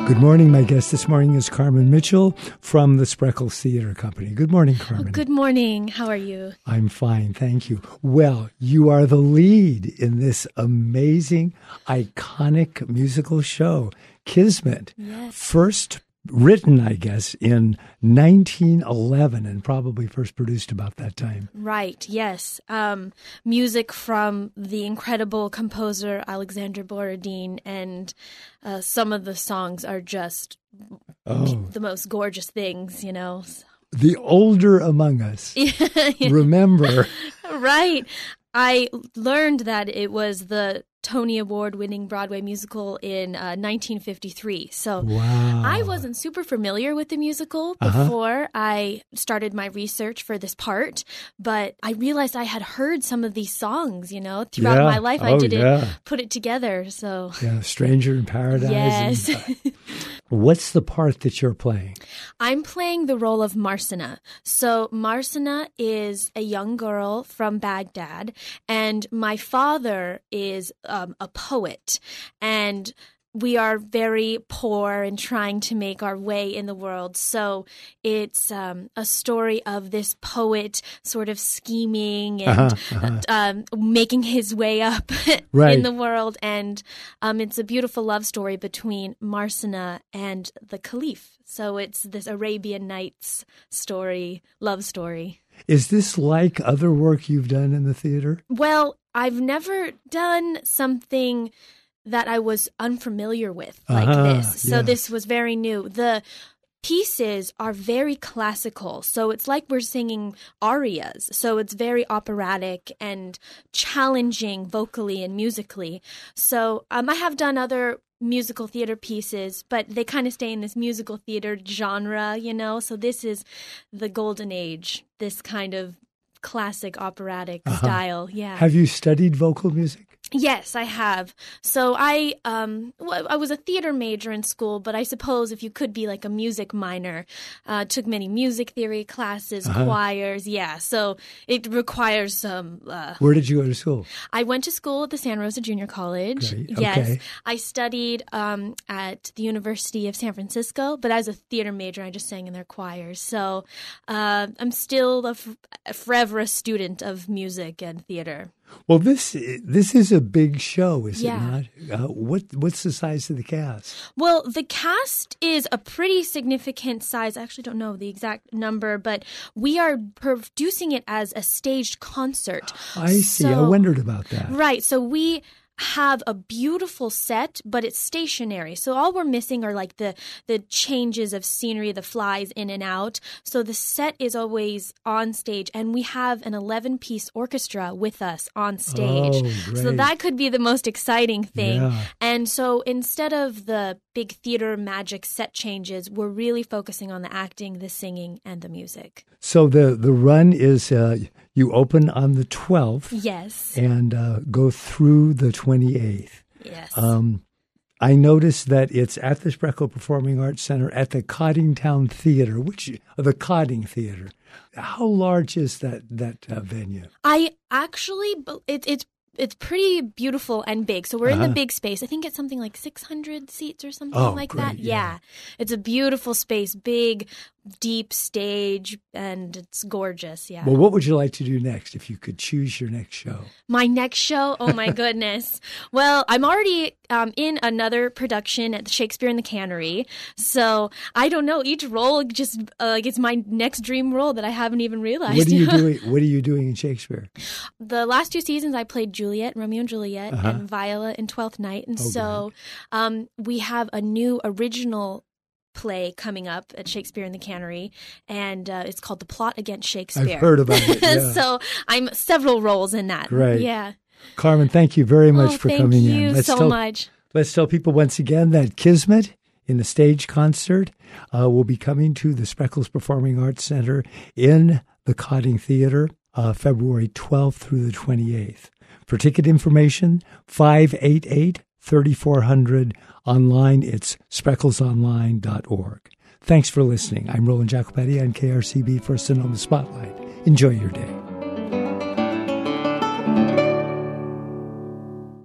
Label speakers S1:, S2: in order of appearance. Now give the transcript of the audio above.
S1: Good morning. My guest this morning is Carmen Mitchell from the Spreckels Theater Company. Good morning, Carmen.
S2: Good morning. How are you? I'm
S1: fine, thank you. Well, you are the lead in this amazing, iconic musical show, Kismet.
S2: Yes.
S1: First written, I guess, in 1911 and probably first produced about that time.
S2: Right, yes. Music from the incredible composer Alexander Borodin, and some of the songs are just the most gorgeous things, you know.
S1: The older among us remember.
S2: Right. I learned that it was the Tony Award-winning Broadway musical in 1953. So
S1: wow.
S2: I wasn't super familiar with the musical before I started my research for this part, but I realized I had heard some of these songs, you know, throughout my life. I didn't put it together. So
S1: yeah, Stranger in Paradise.
S2: Yes.
S1: What's the part that you're playing?
S2: I'm playing the role of Marsana. So Marsana is a young girl from Baghdad, and my father is a poet, and we are very poor and trying to make our way in the world. So it's a story of this poet sort of scheming and making his way up in the world. And it's a beautiful love story between Marsana and the Caliph. So it's this Arabian Nights story, love story.
S1: Is this like other work you've done in the theater?
S2: Well, I've never done something that I was unfamiliar with like this. So this was very new. The pieces are very classical. So it's like we're singing arias. So it's very operatic and challenging vocally and musically. So I have done other musical theater pieces, but they kind of stay in this musical theater genre, you know? So this is the golden age, this kind of classic operatic style. Yeah.
S1: Have you studied vocal music?
S2: Yes, I have. So I was a theater major in school, but I suppose if you could be like a music minor, took many music theory classes, choirs. Yeah, so it requires some.
S1: Where did you go to school?
S2: I went to school at the Santa Rosa Junior College.
S1: Great.
S2: Yes,
S1: okay.
S2: I studied at the University of San Francisco, but as a theater major, I just sang in their choirs. So I'm still forever a student of music and theater.
S1: Well, this is a big show, is it not? What's the size of the cast?
S2: Well, the cast is a pretty significant size. I actually don't know the exact number, but we are producing it as a staged concert.
S1: I see. I wondered about that.
S2: Right. So we have a beautiful set, but it's stationary. So all we're missing are like the changes of scenery, the flies in and out. So the set is always on stage, and we have an 11-piece orchestra with us on stage.
S1: Oh, great.
S2: So that could be the most exciting thing.
S1: Yeah.
S2: And so instead of the big theater magic set changes, we're really focusing on the acting, the singing, and the music.
S1: So the run is you open on the 12th.
S2: Yes.
S1: And go through the 28th.
S2: Yes.
S1: I noticed that it's at the Spreckels Performing Arts Center at the Coddingtown Theater, the Codding Theater. How large is that venue?
S2: It's pretty beautiful and big. So we're in the big space. I think it's something like 600 seats or something like
S1: great,
S2: that. Yeah. It's a beautiful space, big, deep stage, and it's gorgeous. Yeah.
S1: Well, what would you like to do next if you could choose your next show?
S2: My next show? Oh, my goodness. Well, I'm already in another production at the Shakespeare in the Cannery. So I don't know. Each role just it's my next dream role that I haven't even realized.
S1: What are you doing in Shakespeare?
S2: The last 2 seasons I played Juliet, Romeo and Juliet, and Viola in Twelfth Night. And we have a new original play coming up at Shakespeare in the Cannery, and it's called The Plot Against Shakespeare.
S1: I've heard about it. Yeah.
S2: So I'm several roles in that.
S1: Great.
S2: Yeah.
S1: Carmen, thank you very much for coming in.
S2: Thank you so much.
S1: Let's tell people once again that Kismet in the stage concert will be coming to the Spreckels Performing Arts Center in the Codding Theater February 12th through the 28th. For ticket information, 588-3400. Online, it's spreckelsonline.org. Thanks for listening. I'm Roland Jacopetti on KRCB for Sonoma Spotlight. Enjoy your day.